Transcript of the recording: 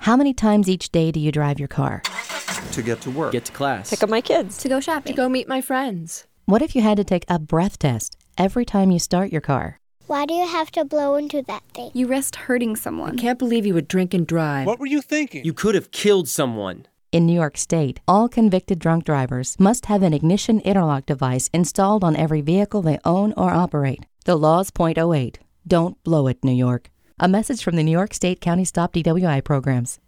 How many times each day do you drive your car? To get to work. Get to class. Pick up my kids. To go shopping. To go meet my friends. What if you had to take a breath test every time you start your car? Why do you have to blow into that thing? You risked hurting someone. I can't believe you would drink and drive. What were you thinking? You could have killed someone. In New York State, all convicted drunk drivers must have an ignition interlock device installed on every vehicle they own or operate. The law's .08. Don't blow it, New York. A message from the New York State County Stop DWI programs.